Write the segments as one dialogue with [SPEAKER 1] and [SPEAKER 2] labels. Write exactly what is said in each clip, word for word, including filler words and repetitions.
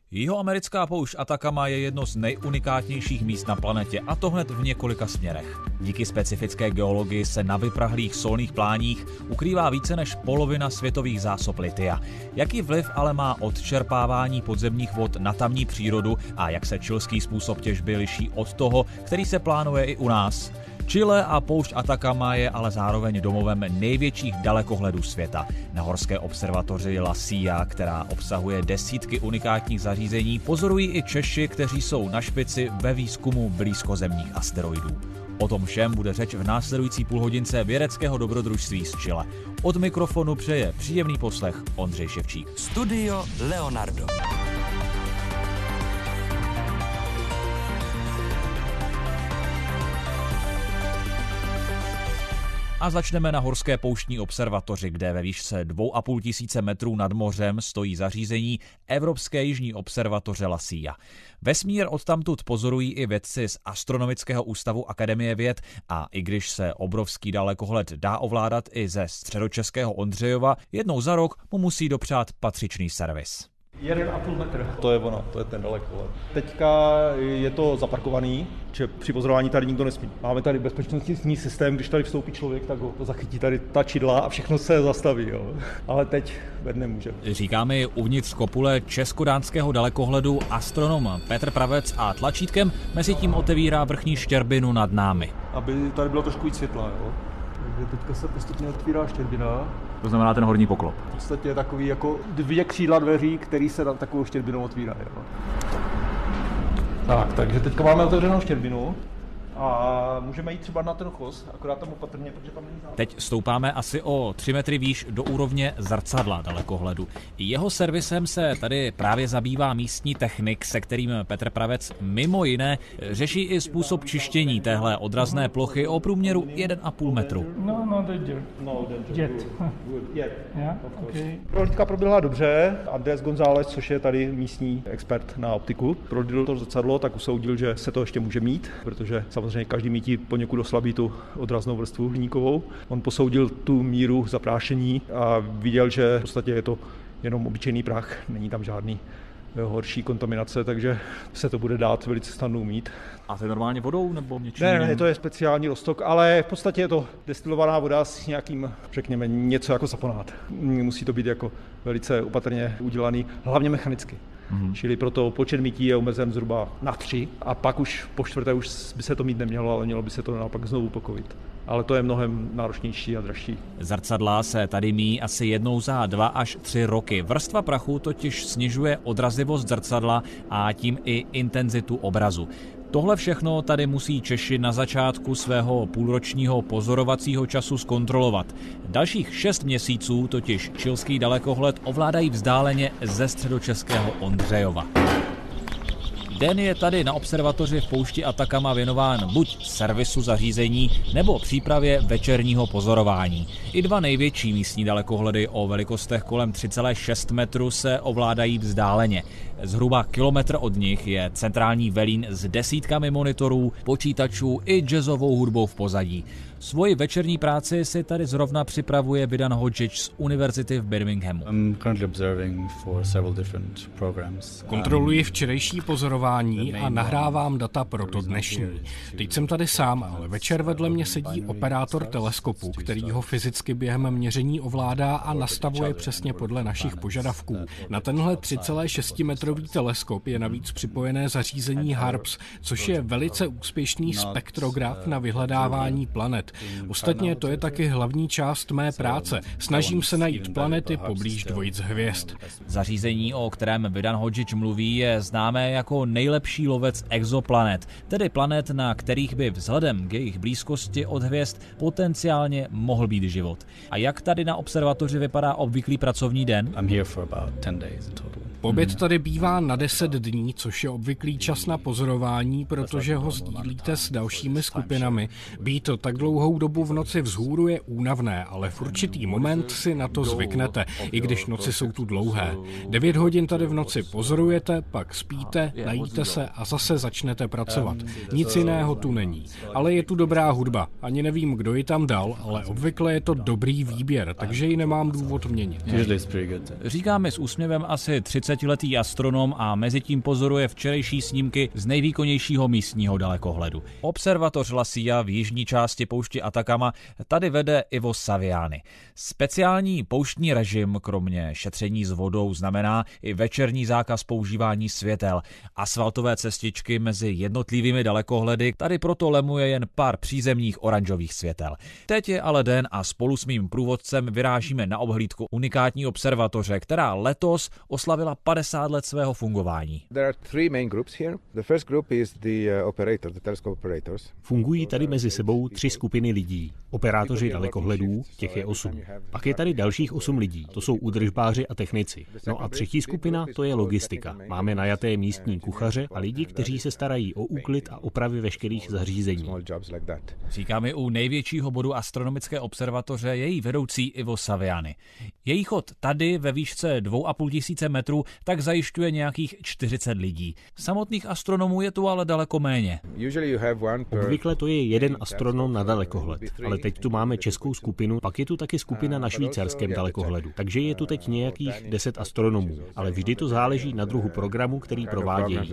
[SPEAKER 1] Jihoamerická poušť Atacama je jedno z nejunikátnějších míst na planetě, a to hned v několika směrech. Díky specifické geologii se na vyprahlých solných pláních ukrývá více než polovina světových zásob litia. Jaký vliv ale má odčerpávání podzemních vod na tamní přírodu a jak se chilský způsob těžby liší od toho, který se plánuje i u nás? Chile a poušť Atacama je ale zároveň domovem největších dalekohledů světa. Na horské observatoři La Silla, která obsahuje desítky unikátních zařízení, pozorují i Češi, kteří jsou na špici ve výzkumu blízkozemních asteroidů. O tom všem bude řeč v následující půlhodince vědeckého dobrodružství z Chile. Od mikrofonu přeje příjemný poslech Ondřej Ševčík.
[SPEAKER 2] Studio Leonardo.
[SPEAKER 1] A začneme na horské pouštní observatoři, kde ve výšce dvou a půl tisíce metrů nad mořem stojí zařízení Evropské jižní observatoře La Silla. Vesmír odtamtud pozorují i vědci z Astronomického ústavu Akademie věd a i když se obrovský dalekohled dá ovládat i ze středočeského Ondřejova, jednou za rok mu musí dopřát patřičný servis.
[SPEAKER 3] Jeden a půl metr. To je ono, to je ten dalekohled. Teďka je to zaparkovaný, že při pozorování tady nikdo nesmí. Máme tady bezpečnostní systém, když tady vstoupí člověk, tak ho to zachytí tady ta čidla a všechno se zastaví. Jo. Ale teď ved nemůže.
[SPEAKER 1] Říká mi uvnitř kopule česko-dánského dalekohledu astronom Petr Pravec a tlačítkem mezi tím otevírá vrchní štěrbinu nad námi.
[SPEAKER 3] Aby tady bylo trošku víc světla, jo. Takže teďka se postupně otvírá štěrbina.
[SPEAKER 1] To znamená ten horní poklop.
[SPEAKER 3] V podstatě je takový jako dvě křídla dveří, které se na takovou štěrbinou otvírají. Tak, takže teďka máme otevřenou štěrbinu a můžeme jít třeba na ten chos, akorát tam opatrně, protože tam není zálež.
[SPEAKER 1] Teď stoupáme asi o tři metry výš do úrovně zrcadla dalekohledu. Jeho servisem se tady právě zabývá místní technik, se kterým Petr Pravec mimo jiné řeší i způsob čištění téhle odrazné plochy o průměru jeden a půl metru.
[SPEAKER 4] No, no, the jet.
[SPEAKER 3] No, the
[SPEAKER 4] Jet.
[SPEAKER 3] Jet.
[SPEAKER 4] Yeah, okay.
[SPEAKER 3] Prohlídka proběhla dobře. Andrés González, což je tady místní expert na optiku, prohlídl to zrcadlo, tak usoudil, že se to ještě může mít, protože samozřejmě každý mítí poněkud oslabí tu odraznou vrstvu hliníkovou. On posoudil tu míru zaprášení a viděl, že v podstatě je to jenom obyčejný prach, není tam žádný horší kontaminace, takže se to bude dát velice snadno umýt.
[SPEAKER 1] A to je normálně vodou nebo něčím?
[SPEAKER 3] Ne, ne, to je speciální roztok, ale v podstatě je to destilovaná voda s nějakým, řekněme, něco jako saponát. Musí to být jako velice opatrně udělaný, hlavně mechanicky. Mm-hmm. Čili proto počet mytí je omezen zhruba na tři a pak už po čtvrté už by se to mít nemělo, ale mělo by se to naopak znovu pokojit. Ale to je mnohem náročnější a dražší.
[SPEAKER 1] Zrcadla se tady míjí asi jednou za dva až tři roky. Vrstva prachu totiž snižuje odrazivost zrcadla a tím i intenzitu obrazu. Tohle všechno tady musí Češi na začátku svého půlročního pozorovacího času zkontrolovat. Dalších šest měsíců totiž chilský dalekohled ovládají vzdáleně ze středočeského Ondřejova. Den je tady na observatoři v poušti Atacama věnován buď servisu zařízení nebo přípravě večerního pozorování. I dva největší místní dalekohledy o velikostech kolem tři celé šest metru se ovládají vzdáleně. Zhruba kilometr od nich je centrální velín s desítkami monitorů, počítačů i jazzovou hudbou v pozadí. Svoji večerní práci si tady zrovna připravuje Vidan Hodžić z univerzity v Birminghamu.
[SPEAKER 5] Kontroluji včerejší pozorování a nahrávám data pro to dnešní. Teď jsem tady sám, ale večer vedle mě sedí operátor teleskopu, který ho fyzicky během měření ovládá a nastavuje přesně podle našich požadavků. Na tenhle tři celé šest metrový teleskop je navíc připojené zařízení HARPS, což je velice úspěšný spektrograf na vyhledávání planet. Ostatně to je taky hlavní část mé práce. Snažím se najít planety poblíž dvojic hvězd.
[SPEAKER 1] Zařízení, o kterém Vidan Hodžić mluví, je známé jako nejlepší lovec exoplanet, tedy planet, na kterých by vzhledem k jejich blízkosti od hvězd potenciálně mohl být život. A jak tady na observatoři vypadá obvyklý pracovní den?
[SPEAKER 5] Pobyt tady bývá na deset dní, což je obvyklý čas na pozorování, protože ho sdílíte s dalšími skupinami. Být to tak dlouhou dobu v noci vzhůru je únavné, ale v určitý moment si na to zvyknete, i když noci jsou tu dlouhé. Devět hodin tady v noci pozorujete, pak spíte, najíte se a zase začnete pracovat. Nic jiného tu není. Ale je tu dobrá hudba. Ani nevím, kdo ji tam dal, ale obvykle je to dobrý výběr, takže ji nemám důvod měnit.
[SPEAKER 1] Říká mi s úsměvem asi třicet třicetiletý astronom a mezitím pozoruje včerejší snímky z nejvýkonnějšího místního dalekohledu. Observatoř La Silla v jižní části pouště Atacama tady vede Ivo Saviani. Speciální pouštní režim, kromě šetření s vodou, znamená i večerní zákaz používání světel. Asfaltové cestičky mezi jednotlivými dalekohledy tady proto lemuje jen pár přízemních oranžových světel. Teď je ale den a spolu s mým průvodcem vyrážíme na obhlídku unikátní observatoře, která letos oslavila padesát let svého fungování.
[SPEAKER 6] Fungují tady mezi sebou tři skupiny lidí. Operátoři dalekohledů, těch je osm. Pak je tady dalších osm lidí, to jsou údržbáři a technici. No a třetí skupina, to je logistika. Máme najaté místní kuchaře a lidi, kteří se starají o úklid a opravy veškerých zařízení.
[SPEAKER 1] Říká mi u největšího bodu astronomické observatoře její vedoucí Ivo Saviani. Její chod tady ve výšce dvou a půl tisíce metrů tak zajišťuje nějakých čtyřicet lidí. Samotných astronomů je tu ale daleko méně.
[SPEAKER 6] Obvykle to je jeden astronom na dalekohled, ale teď tu máme českou skupinu, pak je tu taky skupina na švýcarském dalekohledu. Takže je tu teď nějakých deset astronomů, ale vždy to záleží na druhu programu, který provádějí.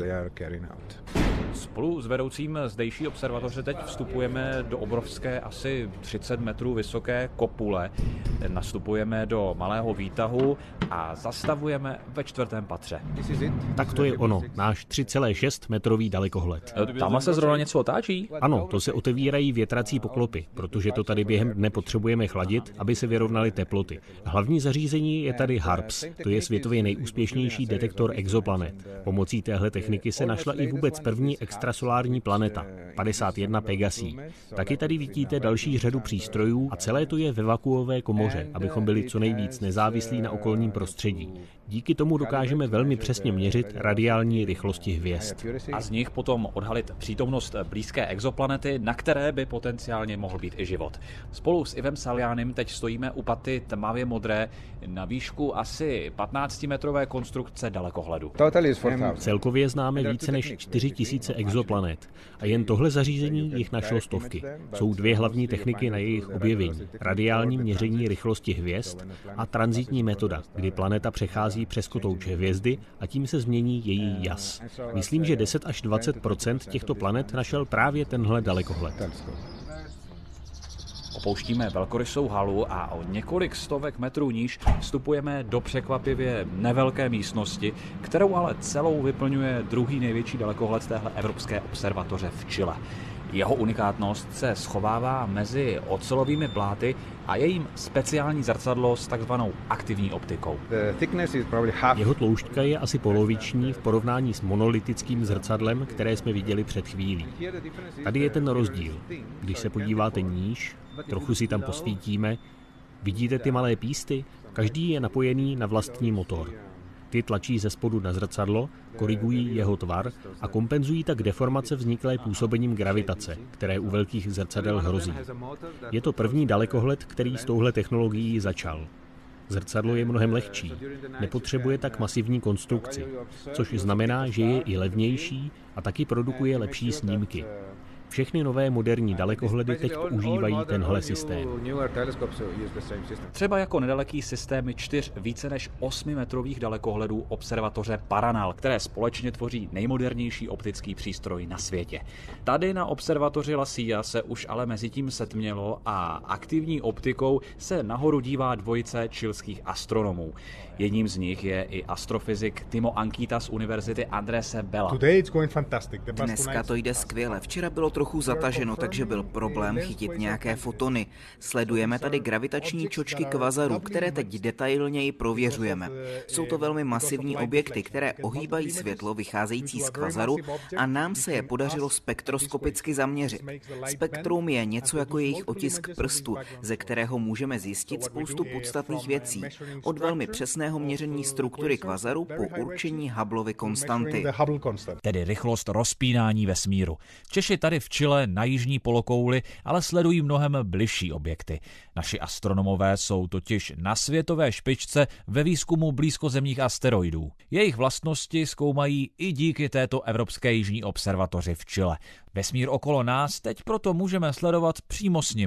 [SPEAKER 1] Spolu s vedoucím zdejší observatoře teď vstupujeme do obrovské asi třicet metrů vysoké kopule. Nastupujeme do malého výtahu a zastavujeme ve čtvrtém patře.
[SPEAKER 6] Tak to je ono, náš tři celé šest metrový dalekohled.
[SPEAKER 1] Tam se zrovna něco otáčí?
[SPEAKER 6] Ano, to se otevírají větrací poklopy, protože to tady během dne potřebujeme chladit, aby se vyrovnaly teploty. Hlavní zařízení je tady HARPS, to je světově nejúspěšnější detektor exoplanet. Pomocí téhle techniky se našla i vůbec první extrasolární planeta, padesát jedna Pegasí. Taky tady vidíte další řadu přístrojů a celé to je ve vakuové komoře, abychom byli co nejvíc nezávislí na okolním prostředí. Díky tomu dokážeme velmi přesně měřit radiální rychlosti hvězd.
[SPEAKER 1] A z nich potom odhalit přítomnost blízké exoplanety, na které by potenciálně mohl být i život. Spolu s Ivem Savianim teď stojíme u paty tmavě modré na výšku asi patnáctimetrové konstrukce dalekohledu.
[SPEAKER 6] Celkově známe více než čtyři tisíce exoplanet a jen tohle zařízení jich našlo stovky. Jsou dvě hlavní techniky na jejich objevení. Radiální měření rychlosti hvězd a tranzitní metoda, kdy planeta přechází přes kotouče hvězdy a tím se změní její jas. Myslím, že deset až dvacet procent těchto planet našel právě tenhle dalekohled.
[SPEAKER 1] Opouštíme velkorysou halu a o několik stovek metrů níž vstupujeme do překvapivě nevelké místnosti, kterou ale celou vyplňuje druhý největší dalekohled téhle evropské observatoře v Chile. Jeho unikátnost se schovává mezi ocelovými pláty a jejím speciální zrcadlo s takzvanou aktivní optikou.
[SPEAKER 6] Jeho tloušťka je asi poloviční v porovnání s monolitickým zrcadlem, které jsme viděli před chvílí. Tady je ten rozdíl. Když se podíváte níž, trochu si tam posvítíme, vidíte ty malé písty? Každý je napojený na vlastní motor. Ty tlačí ze spodu na zrcadlo, korigují jeho tvar a kompenzují tak deformace vzniklé působením gravitace, které u velkých zrcadel hrozí. Je to první dalekohled, který s touhle technologií začal. Zrcadlo je mnohem lehčí, nepotřebuje tak masivní konstrukci, což znamená, že je i levnější a taky produkuje lepší snímky. Všechny nové moderní dalekohledy teď používají tenhle systém.
[SPEAKER 1] Třeba jako nedaleký systémy čtyř více než osmimetrových dalekohledů observatoře Paranal, které společně tvoří nejmodernější optický přístroj na světě. Tady na observatoři La Silla se už ale mezitím setmělo a aktivní optikou se nahoru dívá dvojice chilských astronomů. Jedním z nich je i astrofyzik Timo Ankita z univerzity Andrese Bella.
[SPEAKER 7] Dneska to jde skvěle. Včera bylo trochu zataženo, takže byl problém chytit nějaké fotony. Sledujeme tady gravitační čočky kvazarů, které teď detailněji prověřujeme. Jsou to velmi masivní objekty, které ohýbají světlo vycházející z kvazaru a nám se je podařilo spektroskopicky zaměřit. Spektrum je něco jako jejich otisk prstu, ze kterého můžeme zjistit spoustu podstatných věcí. Od velmi přesného měření struktury kvazaru po určení Hubbleovy konstanty.
[SPEAKER 1] Tedy rychlost rozpínání vesmíru. Češi tady v Chile na jižní polokouli ale sledují mnohem bližší objekty. Naši astronomové jsou totiž na světové špičce ve výzkumu blízkozemních asteroidů. Jejich vlastnosti zkoumají i díky této Evropské jižní observatoři v Chile. Vesmír okolo nás teď proto můžeme sledovat přímo s nimi.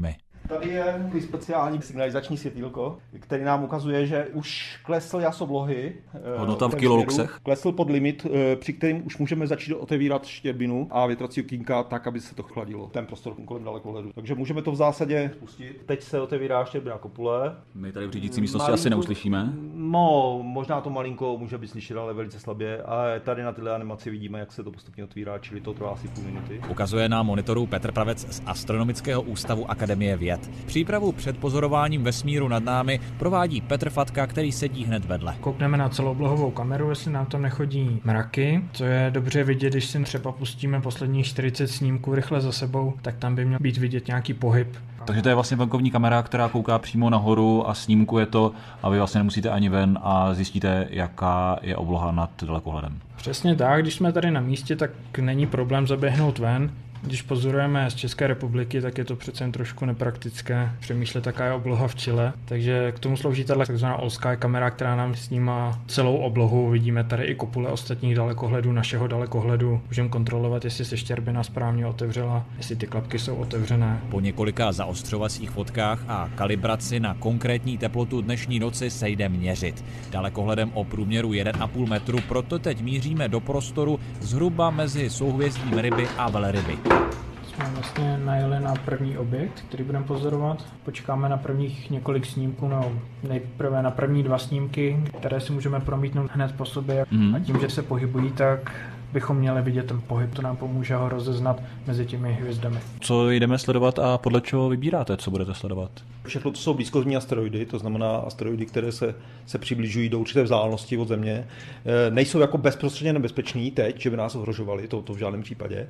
[SPEAKER 3] Tady je takový speciální signalizační světýlko, který nám ukazuje, že už klesl jas oblohy.
[SPEAKER 1] Hodnota v kiloluxech?
[SPEAKER 3] Klesl pod limit, při kterým už můžeme začít otevírat štěrbinu a větrací okýnka tak, aby se to chladilo, ten prostor kolem dalekohledu. Takže můžeme to v zásadě pustit. Teď se otevírá štěrbina kopule.
[SPEAKER 1] My tady v řídící místnosti asi neuslyšíme.
[SPEAKER 3] No, možná to malinko může být slyšet, ale velice slabě. A tady na této animaci vidíme, jak se to postupně otvírá, čili to trvá asi půl minuty.
[SPEAKER 1] Ukazuje na monitoru Petr Pravec z Astronomického ústavu Akademie věd. Přípravu před pozorováním vesmíru nad námi provádí Petr Fatka, který sedí hned vedle.
[SPEAKER 4] Koukneme na celooblohovou kameru, jestli nám tam nechodí mraky. To je dobře vidět, když si třeba pustíme posledních čtyřicet snímků rychle za sebou, tak tam by měl být vidět nějaký pohyb.
[SPEAKER 1] Takže to je vlastně venkovní kamera, která kouká přímo nahoru a snímkuje to a vy vlastně nemusíte ani ven a zjistíte, jaká je obloha nad dalekohledem.
[SPEAKER 4] Přesně tak, když jsme tady na místě, tak není problém zaběhnout ven. Když pozorujeme z České republiky, tak je to přece jen trošku nepraktické přemýšlet, jaká je obloha v Chile. Takže k tomu slouží tato takzvaná All Sky kamera, která nám snímá celou oblohu. Vidíme tady i kopule ostatních dalekohledů, našeho dalekohledu. Můžeme kontrolovat, jestli se štěrbina správně otevřela, jestli ty klapky jsou otevřené.
[SPEAKER 1] Po několika zaostřovacích fotkách a kalibraci na konkrétní teplotu dnešní noci se jde měřit. Dalekohledem o průměru jeden a půl metru, proto teď míříme do prostoru zhruba mezi souhvězdím Ryby a Velryby.
[SPEAKER 4] Jsme vlastně najeli na první objekt, který budeme pozorovat. Počkáme na prvních několik snímků, no nejprve na první dva snímky, které si můžeme promítnout hned po sobě. Mm. A tím, že se pohybují, tak bychom měli vidět ten pohyb, to nám pomůže ho rozeznat mezi těmi hvězdami.
[SPEAKER 1] Co jdeme sledovat a podle čeho vybíráte, co budete sledovat?
[SPEAKER 3] Všechno to jsou blízkozemní asteroidy, to znamená asteroidy, které se, se přibližují do určité vzdálenosti od Země. E, nejsou jako bezprostředně nebezpeční teď, že by nás ohrožovali, to, to v žádném případě,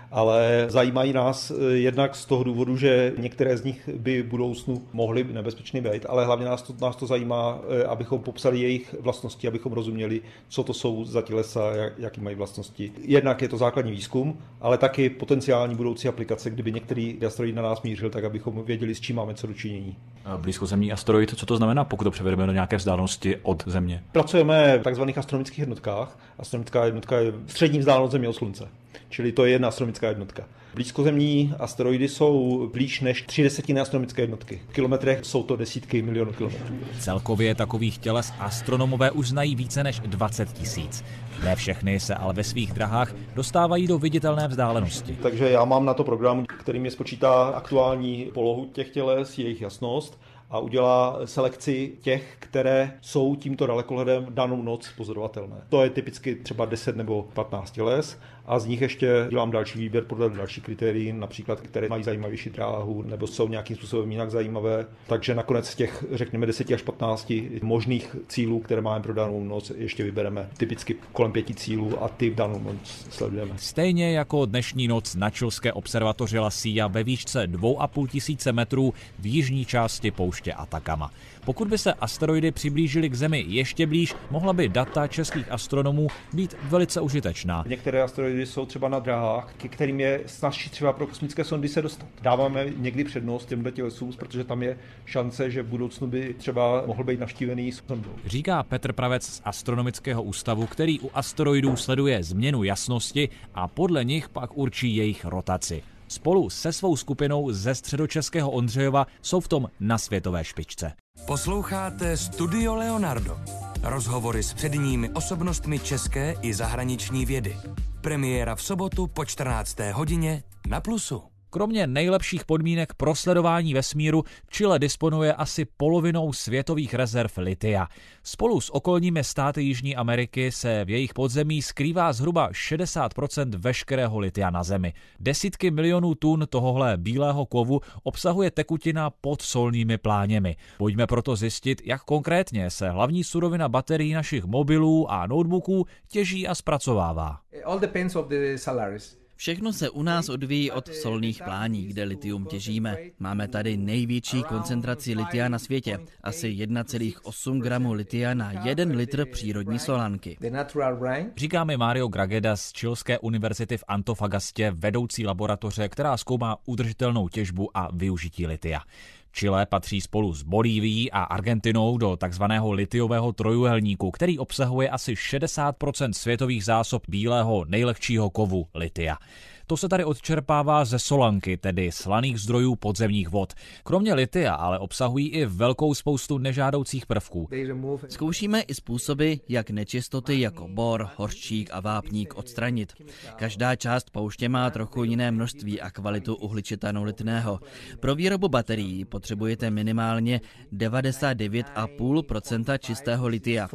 [SPEAKER 3] ale zajímají nás jednak z toho důvodu, že některé z nich by v budoucnu mohly nebezpečný být, ale hlavně nás to, nás to zajímá, abychom popsali jejich vlastnosti, abychom rozuměli, co to jsou za tělesa, jak, jaký mají vlastnosti. Jednak je to základní výzkum, ale taky potenciální budoucí aplikace, kdyby některý asteroid na nás mířil, tak abychom věděli, s čím máme co dočinění.
[SPEAKER 1] Blízkozemní asteroid, co to znamená, pokud to převedeme do nějaké vzdálenosti od Země?
[SPEAKER 3] Pracujeme v takzvaných astronomických jednotkách. Astronomická jednotka je střední vzdálenost Země od Slunce, čili to je jedna astronomická jednotka. Blízkozemní asteroidy jsou blíž než tři desetiny astronomické jednotky. V kilometrech jsou to desítky milionů kilometrů.
[SPEAKER 1] Celkově takových těles astronomové už znají více než dvacet tisíc. Ne všechny se ale ve svých drahách dostávají do viditelné vzdálenosti.
[SPEAKER 3] Takže já mám na to program, který mi spočítá aktuální polohu těch těles, jejich jasnost a udělá selekci těch, které jsou tímto dalekohledem danou noc pozorovatelné. To je typicky třeba deset nebo patnáct těles a z nich ještě dělám další výběr podle dalších kritérií, například které mají zajímavější dráhu nebo jsou nějakým způsobem jinak zajímavé. Takže nakonec z těch, řekněme, deset až patnáct možných cílů, které máme pro danou noc, ještě vybereme typicky kolem pěti cílů a ty v danou noc sledujeme.
[SPEAKER 1] Stejně jako dnešní noc na chilské observatoři La Silla ve výšce dvou a půl tisíce metrů v jižní části pouště Atacama. Pokud by se asteroidy přiblížily k Zemi ještě blíž, mohla by data českých astronomů být velice užitečná.
[SPEAKER 3] Některé asteroidy jsou třeba na dráhách, ke kterým je snazší třeba pro kosmické sondy se dostat. Dáváme někdy přednost těmto tělesům, protože tam je šance, že v budoucnu by třeba mohl být navštívený sondou.
[SPEAKER 1] Říká Petr Pravec z Astronomického ústavu, který u asteroidů sleduje změnu jasnosti a podle nich pak určí jejich rotaci. Spolu se svou skupinou ze středočeského Ondřejova jsou v tom na světové špičce.
[SPEAKER 2] Posloucháte Studio Leonardo. Rozhovory s předními osobnostmi české i zahraniční vědy. Premiéra v sobotu po čtrnácté hodině na Plusu.
[SPEAKER 1] Kromě nejlepších podmínek pro sledování vesmíru Chile disponuje asi polovinou světových rezerv litia. Spolu s okolními státy Jižní Ameriky se v jejich podzemí skrývá zhruba šedesát procent veškerého litia na Zemi. Desítky milionů tun tohohle bílého kovu obsahuje tekutina pod solnými pláněmi. Pojďme proto zjistit, jak konkrétně se hlavní surovina baterií našich mobilů a notebooků těží a zpracovává.
[SPEAKER 8] All depends of the salaries.
[SPEAKER 9] Všechno se u nás odvíjí od solných plání, kde litium těžíme. Máme tady největší koncentraci litia na světě, asi jedna celá osm gramu litia na jeden litr přírodní solanky.
[SPEAKER 1] Říká mi Mario Grageda z Chilské univerzity v Antofagastě, vedoucí laboratoře, která zkoumá udržitelnou těžbu a využití litia. Chile patří spolu s Bolívií a Argentinou do takzvaného litiového trojúhelníku, který obsahuje asi šedesát procent světových zásob bílého nejlehčího kovu litia. To se tady odčerpává ze solanky, tedy slaných zdrojů podzemních vod. Kromě litia ale obsahují i velkou spoustu nežádoucích prvků.
[SPEAKER 9] Zkoušíme i způsoby, jak nečistoty jako bor, hořčík a vápník odstranit. Každá část pouště má trochu jiné množství a kvalitu uhličitanu litného. Pro výrobu baterií potřebujete minimálně devadesát devět celá pět procenta čistého litia.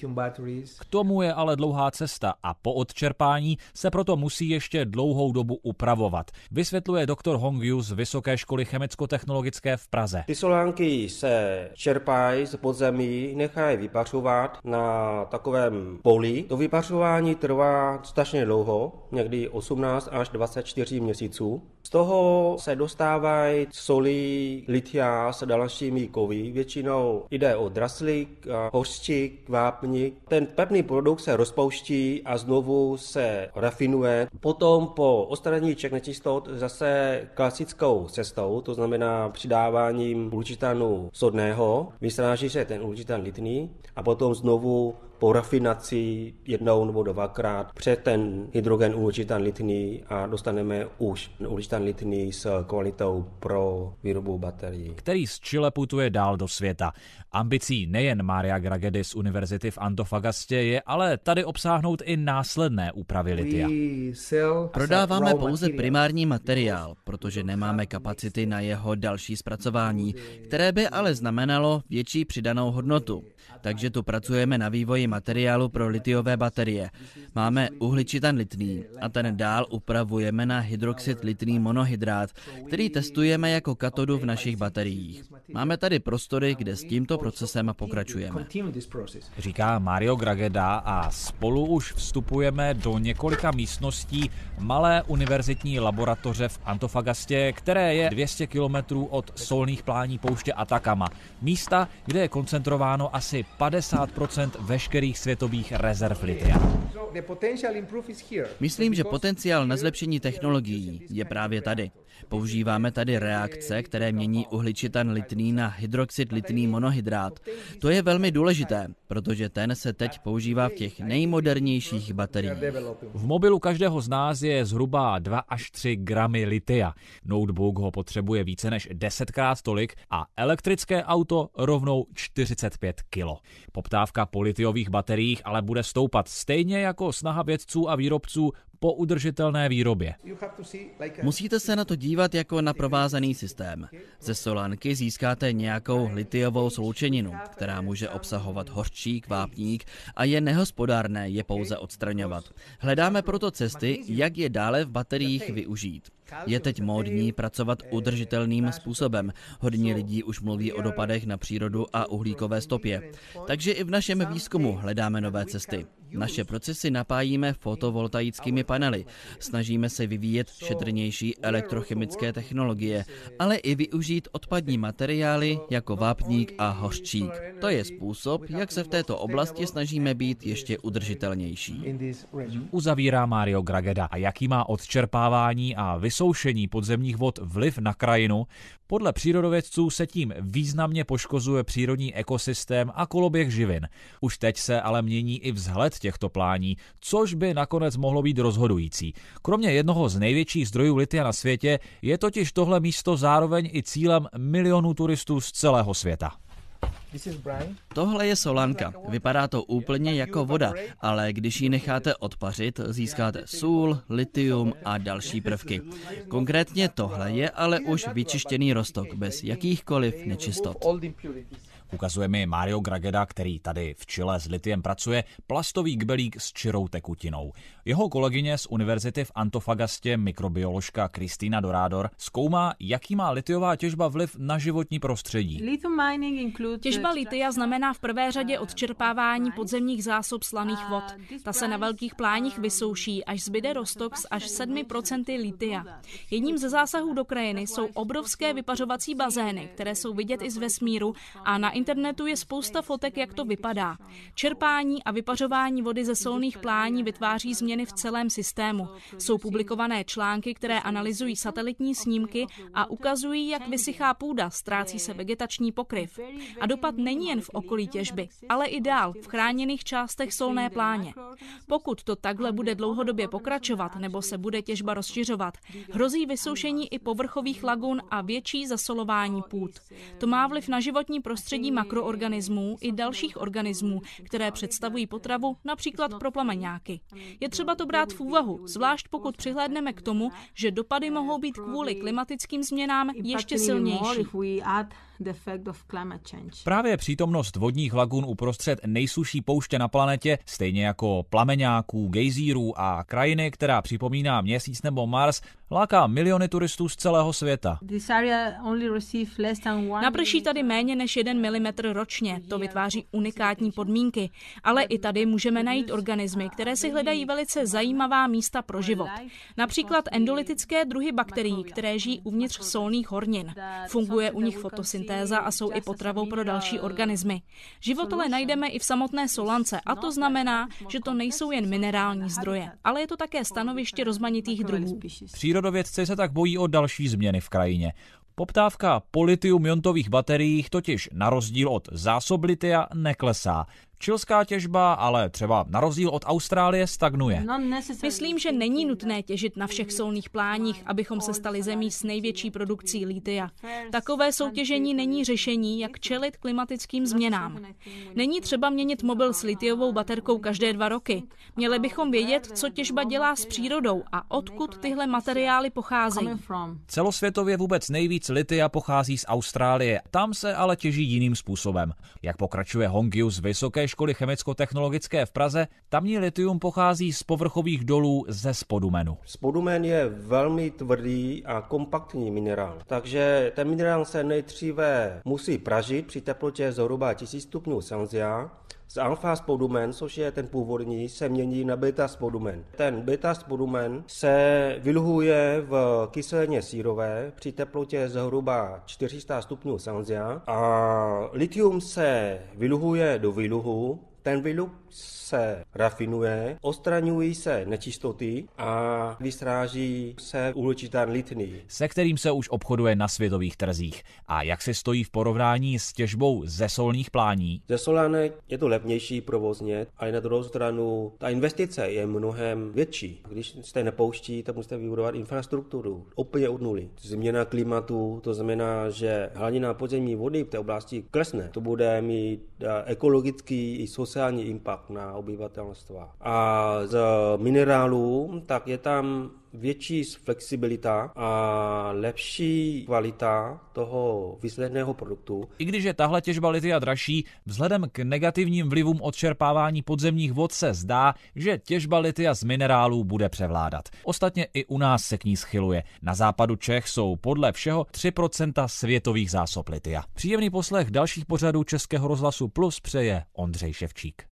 [SPEAKER 1] K tomu je ale dlouhá cesta a po odčerpání se proto musí ještě dlouhou dobu upravovat, vysvětluje doktor Hong Yu z Vysoké školy chemicko-technologické v Praze.
[SPEAKER 10] Ty solánky se čerpají z podzemí, nechají vypařovat na takovém poli. To vypařování trvá strašně dlouho, někdy osmnáct až dvacet čtyři měsíců. Z toho se dostávají soli litia s dalšími kovy. Většinou jde o draslík, hořčík, vápník. Ten pevný produkt se rozpouští a znovu se rafinuje. Potom po odstranění všech nečistot zase klasickou cestou, to znamená přidáváním uhličitanu sodného, vysráží se ten uhličitan litný a potom znovu po rafinaci jednou nebo dvakrát před ten hydrogen uhličitan litný a dostaneme už uhličitan litný s kvalitou pro výrobu baterií.
[SPEAKER 1] Který z Chile putuje dál do světa. Ambicí nejen Maria Gragedy z univerzity v Antofagastě je ale tady obsáhnout i následné úpravy litia.
[SPEAKER 9] Prodáváme pouze primární materiál, protože nemáme kapacity na jeho další zpracování, které by ale znamenalo větší přidanou hodnotu. Takže tu pracujeme na vývoji materiálu pro litiové baterie. Máme uhličitan litný a ten dál upravujeme na hydroxid litný monohydrát, který testujeme jako katodu v našich bateriích. Máme tady prostory, kde s tímto procesem pokračujeme.
[SPEAKER 1] Říká Mario Grageda a spolu už vstupujeme do několika místností malé univerzitní laboratoře v Antofagastě, které je dvě stě kilometrů od solných plání pouště Atacama. Místa, kde je koncentrováno asi padesát procent veškerých světových rezerv litia.
[SPEAKER 9] Myslím, že potenciál na zlepšení technologií je právě tady. Používáme tady reakce, které mění uhličitan litný na hydroxid litný monohydrát. To je velmi důležité, protože ten se teď používá v těch nejmodernějších bateriích.
[SPEAKER 1] V mobilu každého z nás je zhruba dva až tři gramy litia. Notebook ho potřebuje více než desetkrát tolik a elektrické auto rovnou čtyřicet pět kilo. Poptávka po litiových bateriích ale bude stoupat stejně jako snaha vědců a výrobců po udržitelné výrobě.
[SPEAKER 9] Musíte se na to dívat jako na provázaný systém. Ze solanky získáte nějakou litiovou sloučeninu, která může obsahovat hořčík, vápník a je nehospodárné je pouze odstraňovat. Hledáme proto cesty, jak je dále v bateriích využít. Je teď módní pracovat udržitelným způsobem. Hodně lidí už mluví o dopadech na přírodu a uhlíkové stopě. Takže i v našem výzkumu hledáme nové cesty. Naše procesy napájíme fotovoltaickými panely. Snažíme se vyvíjet šetrnější elektrochemické technologie, ale i využít odpadní materiály jako vápník a hořčík. To je způsob, jak se v této oblasti snažíme být ještě udržitelnější.
[SPEAKER 1] Uzavírá Mario Grageda. A jaký má odčerpávání a vysoušení podzemních vod vliv na krajinu? Podle přírodovědců se tím významně poškozuje přírodní ekosystém a koloběh živin. Už teď se ale mění i vzhled těchto plání, což by nakonec mohlo být rozhodující. Kromě jednoho z největších zdrojů litia na světě je totiž tohle místo zároveň i cílem milionů turistů z celého světa.
[SPEAKER 9] Tohle je solanka. Vypadá to úplně jako voda, ale když ji necháte odpařit, získáte sůl, litium a další prvky. Konkrétně tohle je ale už vyčištěný roztok bez jakýchkoliv nečistot.
[SPEAKER 1] Ukazuje mi Mario Grageda, který tady v Chile s litiem pracuje, plastový kbelík s čirou tekutinou. Jeho kolegyně z univerzity v Antofagastě, mikrobioložka Kristýna Dorador, zkoumá, jaký má litiová těžba vliv na životní prostředí.
[SPEAKER 11] Těžba litia znamená v prvé řadě odčerpávání podzemních zásob slaných vod. Ta se na velkých pláních vysouší, až zbyde roztok s až sedmi procenty litia. Jedním ze zásahů do krajiny jsou obrovské vypařovací bazény, které jsou vidět i z vesmíru a na internetu je spousta fotek, jak to vypadá. Čerpání a vypařování vody ze solných plání vytváří změny v celém systému. Jsou publikované články, které analyzují satelitní snímky a ukazují, jak vysychá půda, ztrácí se vegetační pokryv. A dopad není jen v okolí těžby, ale i dál v chráněných částech solné pláně. Pokud to takhle bude dlouhodobě pokračovat nebo se bude těžba rozšiřovat, hrozí vysoušení i povrchových lagun a větší zasolování půd. To má vliv na životní prostředí makroorganismů i dalších organismů, které představují potravu například pro plameňáky. Je třeba to brát v úvahu, zvlášť pokud přihlédneme k tomu, že dopady mohou být kvůli klimatickým změnám ještě silnější.
[SPEAKER 1] Právě přítomnost vodních lagun uprostřed nejsuší pouště na planetě, stejně jako plameňáků, gejzírů a krajiny, která připomíná Měsíc nebo Mars, láká miliony turistů z celého světa.
[SPEAKER 11] Naprší tady méně než jeden milimetr ročně, to vytváří unikátní podmínky, ale i tady můžeme najít organismy, které si hledají velice zajímavá místa pro život. Například endolytické druhy bakterií, které žijí uvnitř solných hornin. Funguje u nich fotosyntéza a jsou i potravou pro další organismy. Život ale najdeme i v samotné solance a to znamená, že to nejsou jen minerální zdroje, ale je to také stanoviště rozmanitých druhů.
[SPEAKER 1] Přírodovědci se tak bojí o další změny v krajině. Poptávka po litium-iontových bateriích totiž na rozdíl od zásob litia neklesá. Chilská těžba ale třeba na rozdíl od Austrálie stagnuje.
[SPEAKER 11] Myslím, že není nutné těžit na všech solných pláních, abychom se stali zemí s největší produkcí litia. Takové soutěžení není řešení, jak čelit klimatickým změnám. Není třeba měnit mobil s litiovou baterkou každé dva roky. Měli bychom vědět, co těžba dělá s přírodou a odkud tyhle materiály pocházejí.
[SPEAKER 1] Celosvětově vůbec nejvíc litia pochází z Austrálie. Tam se ale těží jiným způsobem. Jak pokračuje Hongyu z Vysoké školy chemicko-technologické v Praze, tamní litium pochází z povrchových dolů ze spodumenu.
[SPEAKER 10] Spodumen je velmi tvrdý a kompaktní minerál, takže ten minerál se nejdříve musí pražit při teplotě zhruba tisíc stupňů Celsia. Z alfa spodumen, což je ten původní, se mění na beta spodumen. Ten beta spodumen se vyluhuje v kyselině sírové při teplotě zhruba čtyři sta stupňů Celsia a litium se vyluhuje do výluhu. Ten výluh se rafinuje, odstraňují se nečistoty a vysráží se uhločitán lithný,
[SPEAKER 1] se kterým se už obchoduje na světových trzích. A jak se stojí v porovnání s těžbou ze solných plání?
[SPEAKER 10] Ze solánek je to levnější provozně, ale na druhou stranu ta investice je mnohem větší. Když jste nepouští, tak musíte vybudovat infrastrukturu úplně od nuly. Změna klimatu, to znamená, že hladina podzemní vody v té oblasti klesne. To bude mít ekologický i sociální impact na obyvatelstva. A z minerálů, tak je tam větší flexibilita a lepší kvalita toho výsledného produktu.
[SPEAKER 1] I když je tahle těžba litia dražší, vzhledem k negativním vlivům odčerpávání podzemních vod se zdá, že těžba litia z minerálů bude převládat. Ostatně i u nás se k ní schyluje. Na západu Čech jsou podle všeho tři procenta světových zásob litia. Příjemný poslech dalších pořadů Českého rozhlasu Plus přeje Ondřej Ševčík.